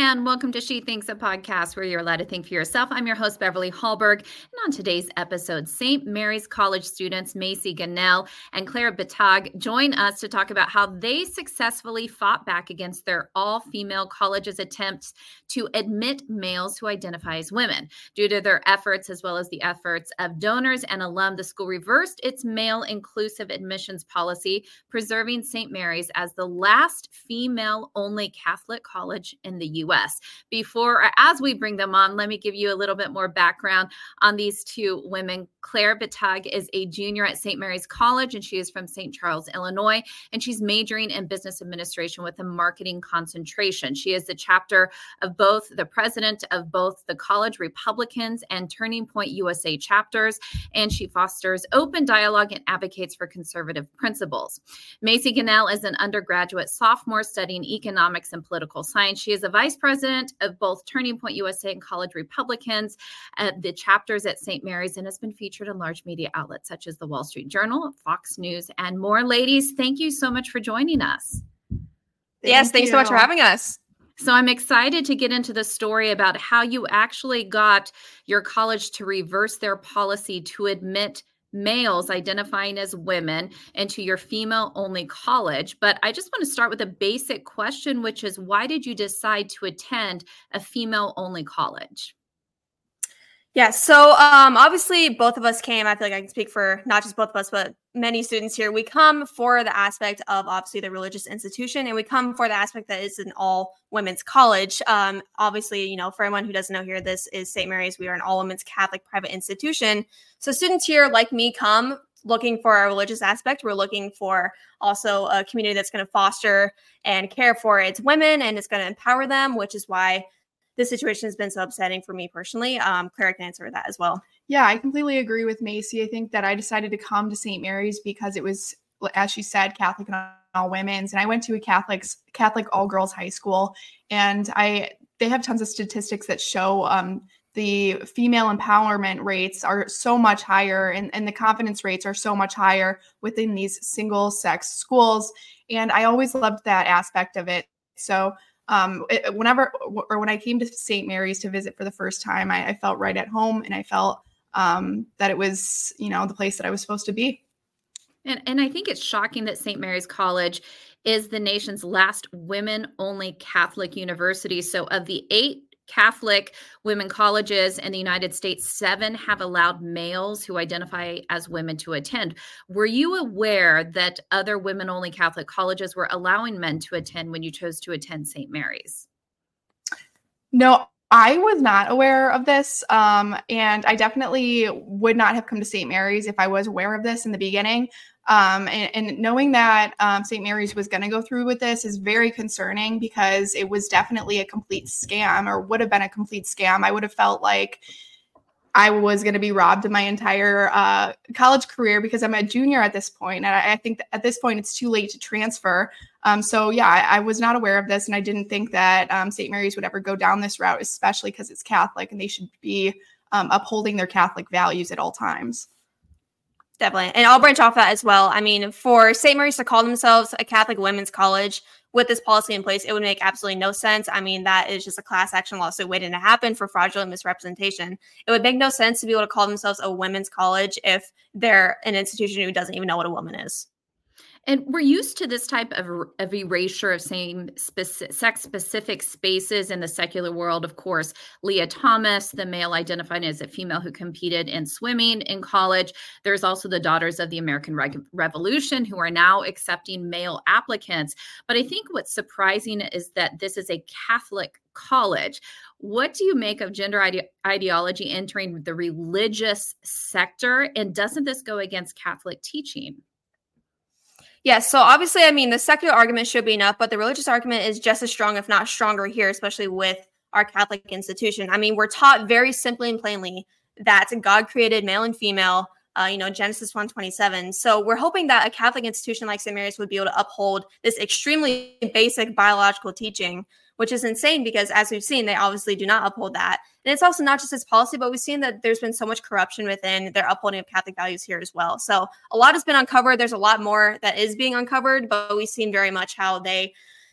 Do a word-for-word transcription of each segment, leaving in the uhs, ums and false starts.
and welcome to She Thinks, a podcast where you're allowed to think for yourself. I'm your host, Beverly Hallberg, and on today's episode, Saint Mary's College students Macy Gunnell and Claire Betag join us to talk about how they successfully fought back against their all-female college's attempts to admit males who identify as women. Due to their efforts, as well as the efforts of donors and alum, the school reversed its male-inclusive admissions policy, preserving Saint Mary's as the last female-only Catholic college in the U S. Before, as we bring them on, let me give you a little bit more background on these two women. Claire Betag is a junior at Saint Mary's College, and she is from Saint Charles, Illinois, and she's majoring in business administration with a marketing concentration. She is the chapter of both, the president of both the College Republicans and Turning Point U S A chapters, and she fosters open dialogue and advocates for conservative principles. Macy Gunnell is an undergraduate sophomore studying economics and political science. She is a vice president of both Turning Point U S A and College Republicans, uh, the chapters at Saint Mary's, and has been featured in large media outlets such as the Wall Street Journal, Fox News, and more. Ladies, thank you so much for joining us. Yes, thank thanks you. so much for having us. So I'm excited to get into the story about how you actually got your college to reverse their policy to admit males identifying as women into your female-only college. But I just want to start with a basic question, which is, why did you decide to attend a female-only college? Yeah, so um, obviously both of us came, I feel like I can speak for not just both of us, but many students here. We come for the aspect of obviously the religious institution, and we come for the aspect that it's an all women's college. Um, obviously, you know, for anyone who doesn't know here, this is Saint Mary's. We are an all women's Catholic private institution. So students here, like me, come looking for a religious aspect. We're looking for also a community that's going to foster and care for its women, and it's going to empower them, which is why this situation has been so upsetting for me personally. Um, Claire can answer that as well. Yeah, I completely agree with Macy. I think that I decided to come to Saint Mary's because it was, as she said, Catholic and all women's. And I went to a Catholic, Catholic all girls high school, and I they have tons of statistics that show um, the female empowerment rates are so much higher, and, and the confidence rates are so much higher within these single sex schools. And I always loved that aspect of it. So Um, it, whenever or when I came to Saint Mary's to visit for the first time, I, I felt right at home, and I felt um, that it was, you know, the place that I was supposed to be. And, and I think it's shocking that Saint Mary's College is the nation's last women-only Catholic university. So of the eight Catholic women colleges in the United States, seven have allowed males who identify as women to attend. Were you aware that other women-only Catholic colleges were allowing men to attend when you chose to attend Saint Mary's? No, I was not aware of this. Um, and I definitely would not have come to Saint Mary's if I was aware of this in the beginning. Um, and, and knowing that um, Saint Mary's was going to go through with this is very concerning, because it was definitely a complete scam, or would have been a complete scam. I would have felt like I was going to be robbed of my entire uh, college career, because I'm a junior at this point. And I, I think that at this point it's too late to transfer. Um, so yeah, I, I was not aware of this, and I didn't think that um, Saint Mary's would ever go down this route, especially because it's Catholic and they should be um, upholding their Catholic values at all times. Definitely. And I'll branch off that as well. I mean, for Saint Mary's to call themselves a Catholic women's college with this policy in place, it would make absolutely no sense. I mean, that is just a class action lawsuit waiting to happen for fraudulent misrepresentation. It would make no sense to be able to call themselves a women's college if they're an institution who doesn't even know what a woman is. And we're used to this type of, of erasure of same specific, sex-specific spaces in the secular world. Of course, Leah Thomas, the male identified as a female who competed in swimming in college. There's also the Daughters of the American Re- Revolution, who are now accepting male applicants. But I think what's surprising is that this is a Catholic college. What do you make of gender ide- ideology entering the religious sector? And doesn't this go against Catholic teaching? Yes. So obviously, I mean, the secular argument should be enough, but the religious argument is just as strong, if not stronger here, especially with our Catholic institution. I mean, we're taught very simply and plainly that God created male and female, uh, you know, Genesis one twenty-seven. So we're hoping that a Catholic institution like Saint Mary's would be able to uphold this extremely basic biological teaching, which is insane because, as we've seen, they obviously do not uphold that. And it's also not just its policy, but we've seen that there's been so much corruption within their upholding of Catholic values here as well. So a lot has been uncovered. There's a lot more that is being uncovered, but we've seen very much how they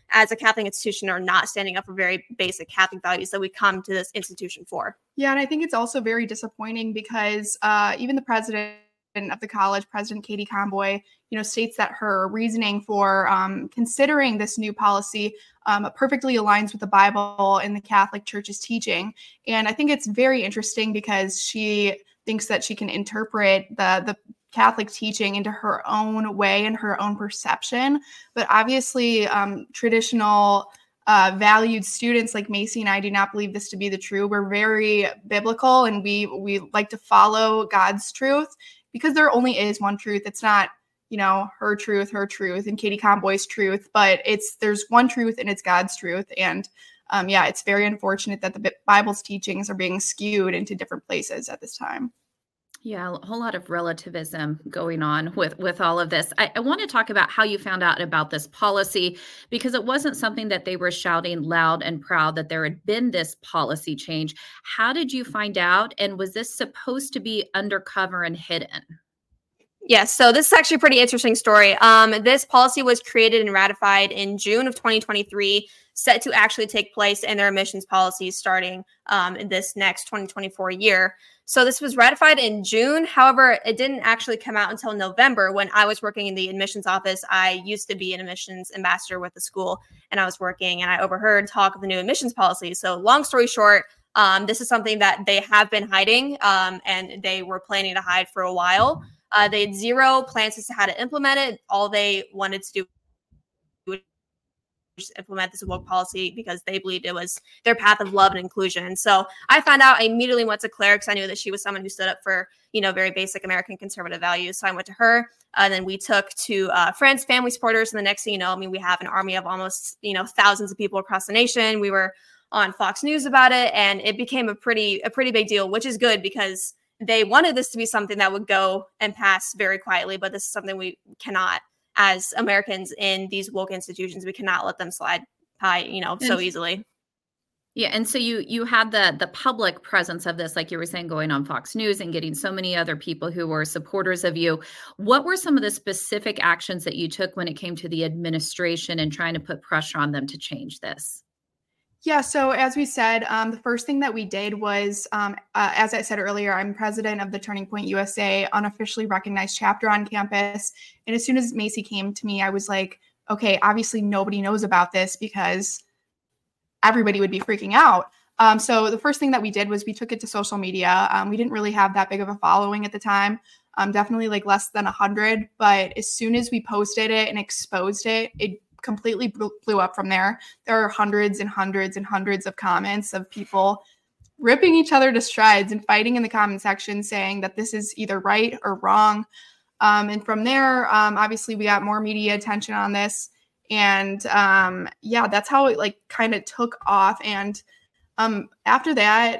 as a Catholic institution are not standing up for very basic Catholic values that we come to this institution for. Yeah, and I think it's also very disappointing because uh, even the president of the college, President Katie Conboy, you know, states that her reasoning for um, considering this new policy um, perfectly aligns with the Bible and the Catholic Church's teaching. And I think it's very interesting because she thinks that she can interpret the the Catholic teaching into her own way and her own perception. But obviously, um, traditional uh, valued students like Macy and I do not believe this to be the true. We're very biblical, and we we like to follow God's truth, because there only is one truth. It's not, you know, her truth, her truth, and Katie Conboy's truth, but it's there's one truth, and it's God's truth. And um, yeah, it's very unfortunate that the Bible's teachings are being skewed into different places at this time. Yeah, a whole lot of relativism going on with, with all of this. I, I want to talk about how you found out about this policy, because it wasn't something that they were shouting loud and proud that there had been this policy change. How did you find out? And was this supposed to be undercover and hidden? Yes, so this is actually a pretty interesting story. Um, this policy was created and ratified in June of twenty twenty-three, set to actually take place in their admissions policies starting um, in this next twenty twenty-four year. So this was ratified in June. However, it didn't actually come out until November when I was working in the admissions office. I used to be an admissions ambassador with the school, and I was working and I overheard talk of the new admissions policy. So long story short, um, this is something that they have been hiding um, and they were planning to hide for a while. Uh, they had zero plans as to how to implement it. All they wanted to do was just implement this woke policy because they believed it was their path of love and inclusion. So I found out, I immediately went to Claire because I knew that she was someone who stood up for, you know, very basic American conservative values. So I went to her, and then we took to uh, friends, family, supporters. And the next thing you know, I mean, we have an army of almost, you know, thousands of people across the nation. We were on Fox News about it, and it became a pretty, a pretty big deal, which is good because they wanted this to be something that would go and pass very quietly, but this is something we cannot, as Americans in these woke institutions, we cannot let them slide by, you know, so easily. Yeah, and so you you had the the public presence of this, like you were saying, going on Fox News and getting so many other people who were supporters of you. What were some of the specific actions that you took when it came to the administration and trying to put pressure on them to change this? Yeah, so as we said, um, the first thing that we did was, um, uh, as I said earlier, I'm president of the Turning Point U S A, unofficially recognized chapter on campus. And as soon as Macy came to me, I was like, okay, obviously nobody knows about this because everybody would be freaking out. Um, so the first thing that we did was we took it to social media. Um, we didn't really have that big of a following at the time, um, definitely like less than one hundred. But as soon as we posted it and exposed it, it completely blew up from there. There are hundreds and hundreds and hundreds of comments of people ripping each other to shreds and fighting in the comment section saying that this is either right or wrong. Um, and from there, um, obviously we got more media attention on this. And um, yeah, that's how it like kind of took off. And um, after that,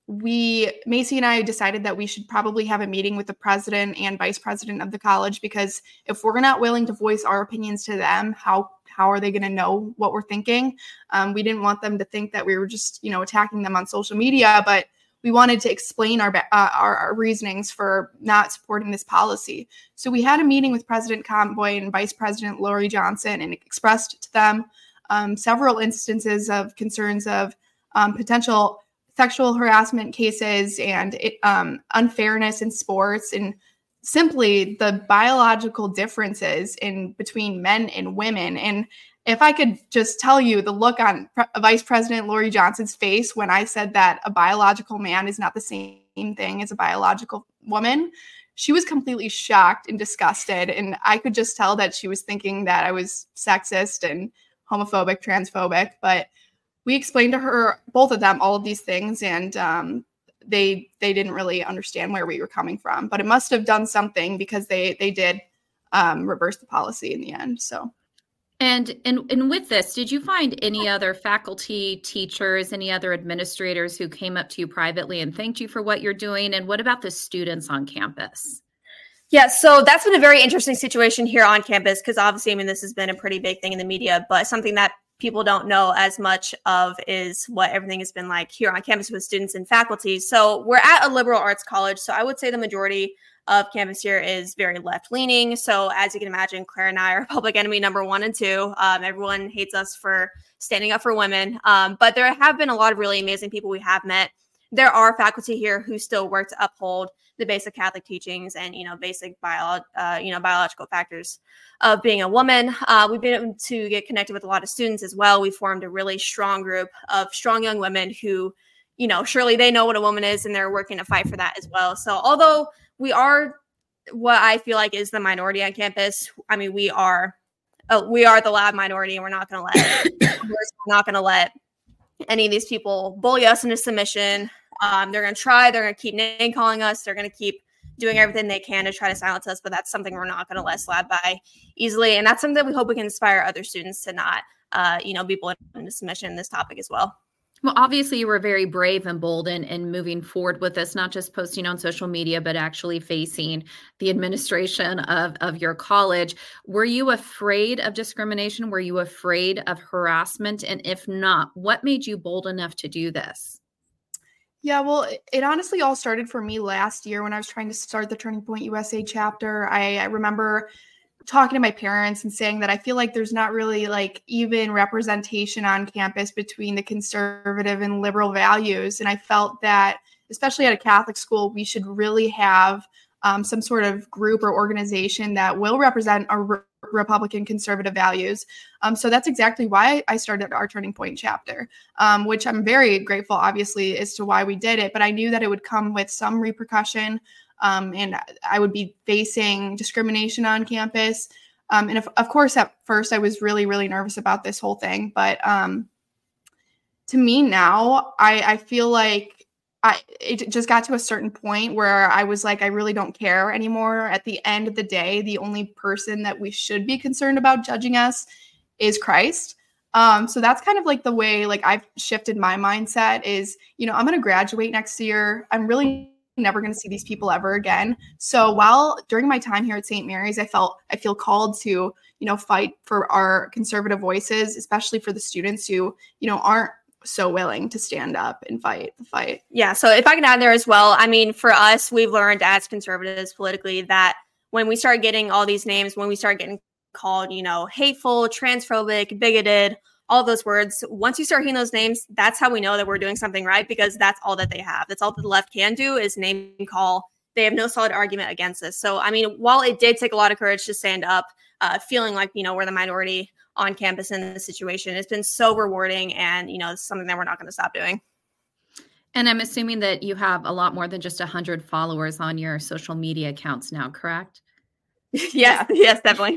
we, Macy and I decided that we should probably have a meeting with the president and vice president of the college, because if we're not willing to voice our opinions to them, how how are they going to know what we're thinking? Um, we didn't want them to think that we were just, you know, attacking them on social media, but we wanted to explain our, uh, our our reasonings for not supporting this policy. So we had a meeting with President Conboy and Vice President Lori Johnson and expressed to them um, several instances of concerns of um, potential sexual harassment cases and it, um, unfairness in sports, and simply the biological differences in between men and women. And if I could just tell you the look on Pre- Vice President Lori Johnson's face when I said that a biological man is not the same thing as a biological woman, she was completely shocked and disgusted. And I could just tell that she was thinking that I was sexist and homophobic, transphobic. But we explained to her, both of them, all of these things, and um, they they didn't really understand where we were coming from. But it must have done something, because they they did um, reverse the policy in the end. So. And, and and with this, did you find any other faculty, teachers, any other administrators who came up to you privately and thanked you for what you're doing? And what about the students on campus? Yeah, so that's been a very interesting situation here on campus, because obviously, I mean, this has been a pretty big thing in the media, but something that people don't know as much of is what everything has been like here on campus with students and faculty. So we're at a liberal arts college. So I would say the majority of campus here is very left-leaning. So as you can imagine, Claire and I are public enemy number one and two. Um, everyone hates us for standing up for women. Um, but there have been a lot of really amazing people we have met. There are faculty here who still work to uphold the basic Catholic teachings and, you know, basic bio, uh, you know, biological factors of being a woman. Uh, we've been able to get connected with a lot of students as well. We formed a really strong group of strong young women who, you know, surely they know what a woman is and they're working to fight for that as well. So although we are what I feel like is the minority on campus, I mean, we are, uh, we are the loud minority, and we're not going to let, we're not going to let any of these people bully us into submission. Um, they're going to try, they're going to keep name calling us. They're going to keep doing everything they can to try to silence us, but that's something we're not going to let slide by easily. And that's something that we hope we can inspire other students to not, uh, you know, be bullied into submission in this topic as well. Well, obviously you were very brave and bold in, in moving forward with this, not just posting on social media, but actually facing the administration of, of your college. Were you afraid of discrimination? Were you afraid of harassment? And if not, what made you bold enough to do this? Yeah, well, it honestly all started for me last year when I was trying to start the Turning Point U S A chapter. I, I remember talking to my parents and saying that I feel like there's not really like even representation on campus between the conservative and liberal values. And I felt that, especially at a Catholic school, we should really have um, some sort of group or organization that will represent our re- Republican conservative values. Um, so that's exactly why I started our Turning Point chapter, um, which I'm very grateful, obviously, as to why we did it. But I knew that it would come with some repercussion. Um, and I would be facing discrimination on campus. Um, and if, of course, at first I was really, really nervous about this whole thing. But um, to me now, I, I feel like I it just got to a certain point where I was like, I really don't care anymore. At the end of the day, the only person that we should be concerned about judging us is Christ. Um, so that's kind of like the way like I've shifted my mindset is, you know, I'm going to graduate next year. I'm really never going to see these people ever again. So while during my time here at Saint Mary's, I felt I feel called to, you know, fight for our conservative voices, especially for the students who, you know, aren't so willing to stand up and fight the fight. Yeah. So if I can add there as well, I mean, for us, we've learned as conservatives politically that when we start getting all these names, when we start getting called, you know, hateful, transphobic, bigoted, all those words, once you start hearing those names, that's how we know that we're doing something right, because that's all that they have. That's all that the left can do is name call. They have no solid argument against this. So, I mean, while it did take a lot of courage to stand up, uh, feeling like, you know, we're the minority on campus in this situation, it's been so rewarding, and, you know, it's something that we're not going to stop doing. And I'm assuming that you have a lot more than just one hundred followers on your social media accounts now, correct? Yeah, yes, definitely.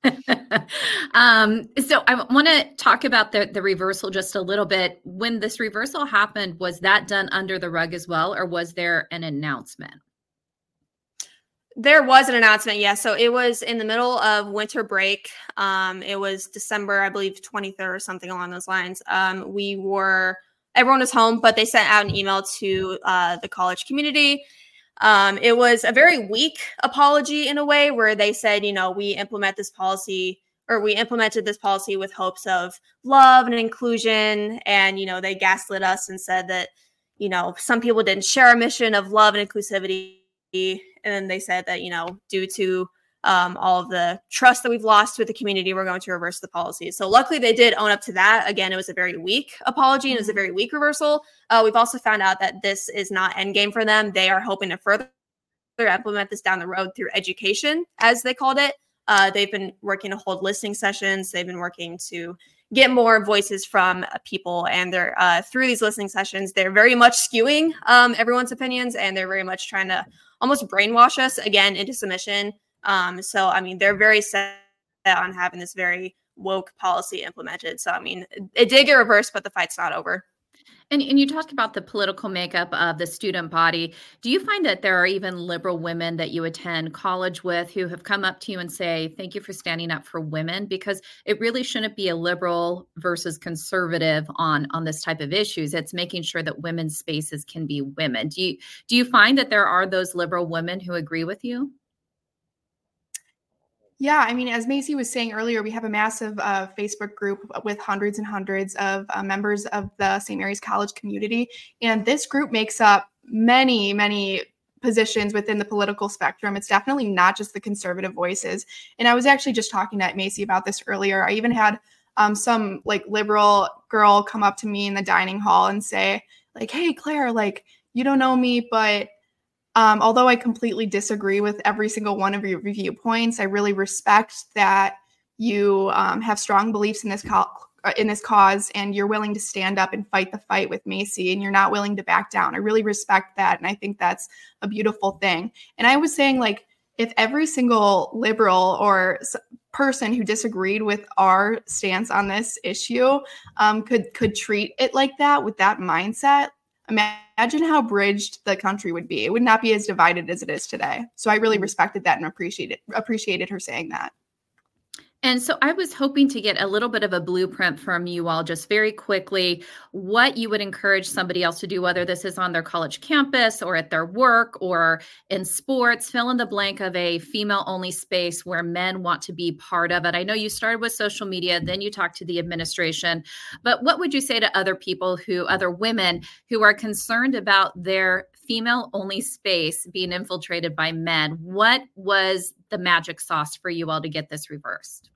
um, so I want to talk about the, the reversal just a little bit. When this reversal happened, was that done under the rug as well, or was there an announcement? There was an announcement, yes. So it was in the middle of winter break. Um, it was December, I believe, twenty-third or something along those lines. Um, we were, everyone was home, but they sent out an email to uh, the college community. Um, it was a very weak apology in a way, where they said, you know, we implement this policy, or we implemented this policy with hopes of love and inclusion. And, you know, they gaslit us and said that, you know, some people didn't share our mission of love and inclusivity. And then they said that, you know, due to um, all of the trust that we've lost with the community, we're going to reverse the policy. So luckily they did own up to that. Again, it was a very weak apology and it was a very weak reversal. Uh, we've also found out that this is not endgame for them. They are hoping to further implement this down the road through education, as they called it. Uh, they've been working to hold listening sessions. They've been working to get more voices from uh, people. And they're uh, through these listening sessions, they're very much skewing um, everyone's opinions, and they're very much trying to almost brainwash us again into submission. Um, so, I mean, they're very set on having this very woke policy implemented. So, I mean, it did get reversed, but the fight's not over. And, and you talked about the political makeup of the student body. Do you find that there are even liberal women that you attend college with who have come up to you and say, thank you for standing up for women? Because it really shouldn't be a liberal versus conservative on, on this type of issues. It's making sure that women's spaces can be women. Do you, do you find that there are those liberal women who agree with you? Yeah, I mean, as Macy was saying earlier, we have a massive uh, Facebook group with hundreds and hundreds of uh, members of the Saint Mary's College community. And this group makes up many, many positions within the political spectrum. It's definitely not just the conservative voices. And I was actually just talking to Macy about this earlier. I even had um, some like liberal girl come up to me in the dining hall and say like, hey, Claire, like, you don't know me, but um, although I completely disagree with every single one of your viewpoints, I really respect that you um, have strong beliefs in this co- in this cause, and you're willing to stand up and fight the fight with Macy, and you're not willing to back down. I really respect that. And I think that's a beautiful thing. And I was saying, like, if every single liberal or person who disagreed with our stance on this issue um, could, could treat it like that, with that mindset, imagine how bridged the country would be. It would not be as divided as it is today. So I really respected that and appreciated, appreciated her saying that. And so I was hoping to get a little bit of a blueprint from you all, just very quickly, what you would encourage somebody else to do, whether this is on their college campus or at their work or in sports. Fill in the blank of a female-only space where men want to be part of it. I know you started with social media, then you talked to the administration, but what would you say to other people who, other women who are concerned about their female-only space being infiltrated by men? What was the magic sauce for you all to get this reversed?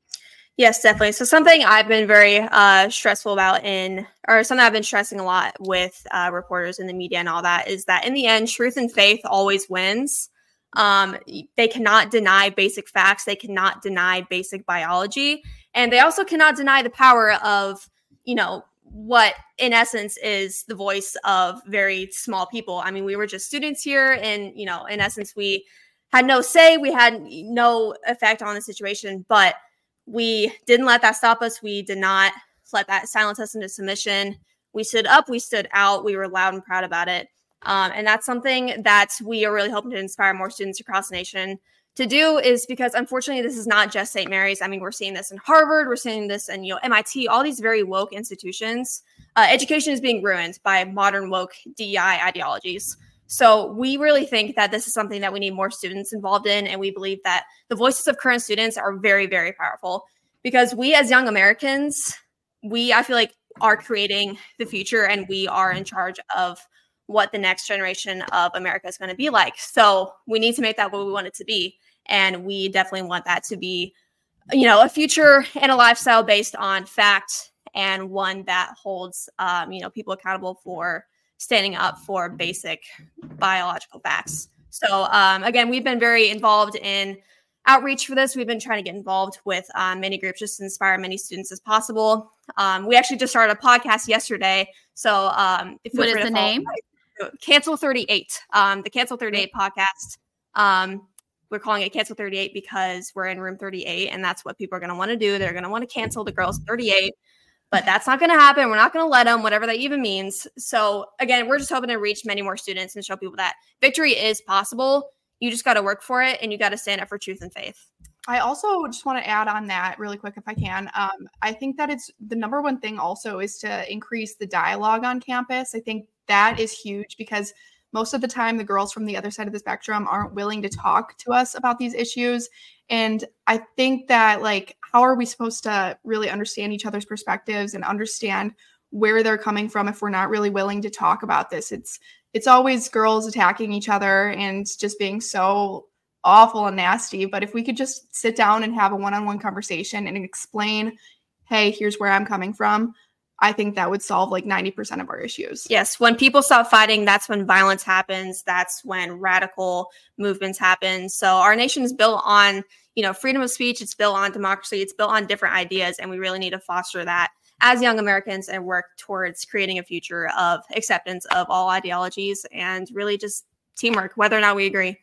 Yes, definitely. So something I've been very uh, stressful about in, or something I've been stressing a lot with uh, reporters in the media and all that, is that in the end, truth and faith always wins. Um, they cannot deny basic facts. They cannot deny basic biology. And they also cannot deny the power of, you know, what in essence is the voice of very small people. I mean, we were just students here, and, you know, in essence, we had no say, we had no effect on the situation, but we didn't let that stop us. We did not let that silence us into submission. We stood up, we stood out, we were loud and proud about it. Um, and that's something that we are really hoping to inspire more students across the nation to do, is because unfortunately, this is not just Saint Mary's. I mean, we're seeing this in Harvard, we're seeing this in, you know, M I T, all these very woke institutions. Uh, education is being ruined by modern woke D E I ideologies. So we really think that this is something that we need more students involved in. And we believe that the voices of current students are very, very powerful, because we as young Americans, we, I feel like, are creating the future, and we are in charge of what the next generation of America is going to be like. So we need to make that what we want it to be. And we definitely want that to be, you know, a future and a lifestyle based on fact, and one that holds, um, you know, people accountable for standing up for basic biological facts. So um, again, we've been very involved in outreach for this. We've been trying to get involved with um, many groups just to inspire many students as possible. Um, we actually just started a podcast yesterday. So um, if what is the name? Cancel thirty-eight, um, the Cancel thirty-eight podcast. Um, we're calling it Cancel thirty-eight because we're in room thirty-eight, and that's what people are going to want to do. They're going to want to cancel the girls thirty-eight. But that's not going to happen. We're not going to let them, whatever that even means. So again, we're just hoping to reach many more students and show people that victory is possible. You just got to work for it, and you got to stand up for truth and faith. I also just want to add on that really quick, if I can. Um, I think that it's the number one thing also is to increase the dialogue on campus. I think that is huge, because most of the time the girls from the other side of the spectrum aren't willing to talk to us about these issues. And I think that, like, how are we supposed to really understand each other's perspectives and understand where they're coming from if we're not really willing to talk about this? It's it's always girls attacking each other and just being so awful and nasty. But if we could just sit down and have a one-on-one conversation and explain, hey, here's where I'm coming from, I think that would solve like ninety percent of our issues. Yes. When people stop fighting, that's when violence happens. That's when radical movements happen. So our nation is built on, you know, freedom of speech. It's built on democracy. It's built on different ideas. And we really need to foster that as young Americans and work towards creating a future of acceptance of all ideologies and really just teamwork, whether or not we agree.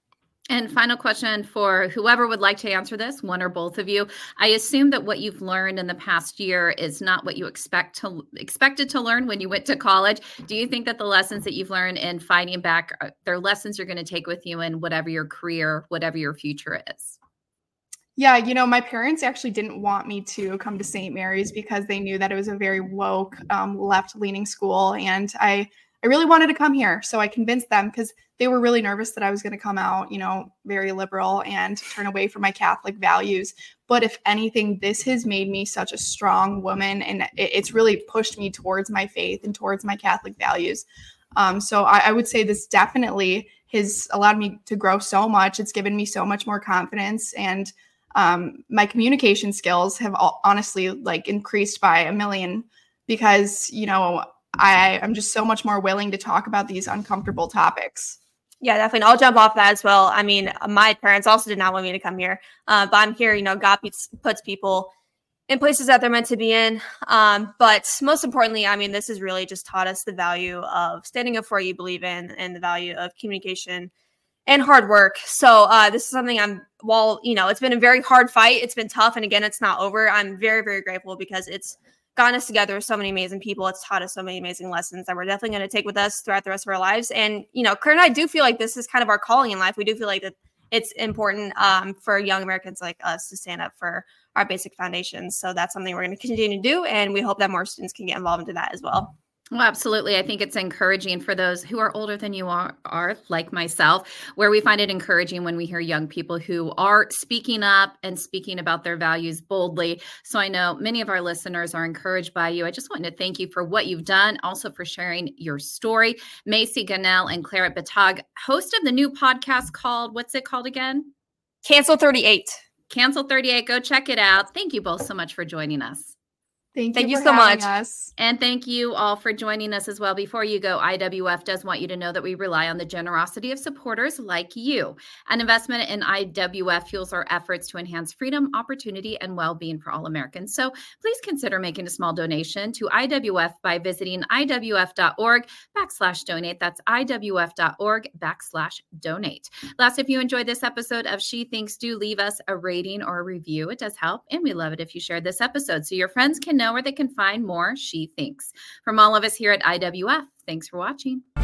And final question for whoever would like to answer this, one or both of you. I assume that what you've learned in the past year is not what you expect to expected to learn when you went to college. Do you think that the lessons that you've learned in fighting back, they're lessons you're going to take with you in whatever your career, whatever your future is? Yeah, you know, my parents actually didn't want me to come to Saint Mary's because they knew that it was a very woke, um, left-leaning school. And I, I really wanted to come here. So I convinced them, because they were really nervous that I was going to come out, you know, very liberal and turn away from my Catholic values. But if anything, this has made me such a strong woman, and it, it's really pushed me towards my faith and towards my Catholic values. Um, so I, I would say this definitely has allowed me to grow so much. It's given me so much more confidence, and um, my communication skills have all, honestly like increased by a million because, you know, I, I'm just so much more willing to talk about these uncomfortable topics. Yeah, definitely. I'll jump off that as well. I mean, my parents also did not want me to come here, uh, but I'm here. You know, God puts, puts people in places that they're meant to be in. Um, but most importantly, I mean, this has really just taught us the value of standing up for what you believe in and the value of communication and hard work. So uh, this is something I'm, while, you know, it's been a very hard fight. It's been tough. And again, it's not over. I'm very, very grateful because it's gotten us together with so many amazing people. It's taught us so many amazing lessons that we're definitely going to take with us throughout the rest of our lives. And, you know, Claire and I do feel like this is kind of our calling in life. We do feel like that it's important um, for young Americans like us to stand up for our basic foundations. So that's something we're going to continue to do. And we hope that more students can get involved into that as well. Well, absolutely. I think it's encouraging for those who are older than you are, are, like myself, where we find it encouraging when we hear young people who are speaking up and speaking about their values boldly. So I know many of our listeners are encouraged by you. I just wanted to thank you for what you've done, also for sharing your story. Macy Gunnell and Clara Betag, host of the new podcast called, what's it called again? Cancel thirty-eight. Cancel thirty-eight. Go check it out. Thank you both so much for joining us. Thank you, thank you for so having much. Us. And thank you all for joining us as well. Before you go, I W F does want you to know that we rely on the generosity of supporters like you. An investment in I W F fuels our efforts to enhance freedom, opportunity, and well-being for all Americans. So please consider making a small donation to I W F by visiting iwf.org backslash donate. That's iwf.org backslash donate. Last, if you enjoyed this episode of She Thinks, do leave us a rating or a review. It does help, and we love it if you share this episode so your friends can know where they can find more She Thinks. From all of us here at I W F, thanks for watching.